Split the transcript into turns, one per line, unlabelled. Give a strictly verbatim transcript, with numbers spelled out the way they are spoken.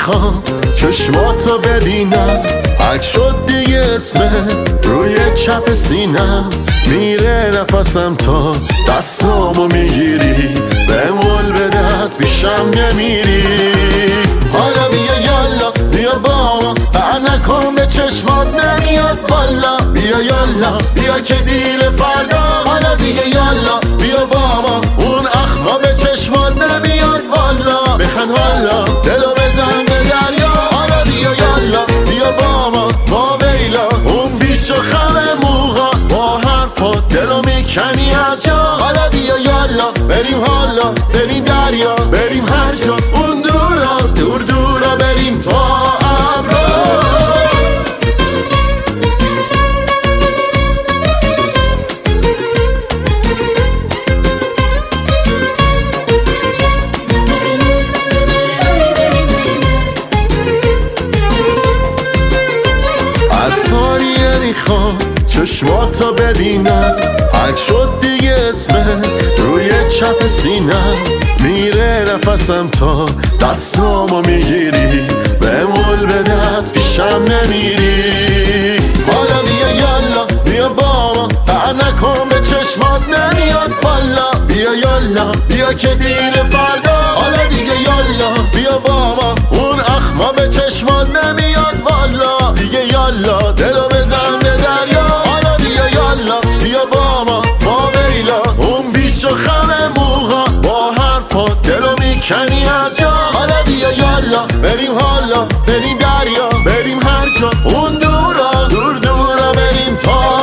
نمیخوام چشماتو ببینم، حک شد دیگه اسمه روی چپ سینم، میره نفسم تا دستامو میگیری، بمول به دست پیشم نمیری. حالا بیا یالا بیا با ما، بر نکن به چشمات نمیاد بالا، بیا یالا بیا که دیر فردا، حالا دیگه یالا بیا با ما، اون اخما به چشمات نمیاد بالا، بخند حالا دلو بزن به دریا، حالا بیا یالا بیا با ما، ما ویلا اون بیچ و خم موها، با حرفات دلو میکنی از جا، حالا بیا یالا بریم حالا بریم دریا، بریم هر جا اون دورا دور دورا، بریم تا ابرا. هر ثانیه میخوام چشماتو ببینم، حک شد دیگه اسمه روی چپ سینم، میره نفسم تا دستامو میگیری، بمول به دست پیشم نمیری. حالا بیا یالا بیا با ما، بر نکن به چشمات نمیاد بالا، بیا یالا بیا که دیر فردا، حالا دیگه یالا بیا با ما، اون اخما به چشمات نمیاد بالا، دیگه یالا دلو بزن به دریا، حالا بیا یالا بیا با ما، ما ویلا اون بیچ و خم موها، با حرفات دلو میکنی از جا، حالا بیا یالا بریم حالا بریم دریا، بریم هر جا اون دورا دور دورا، بریم تا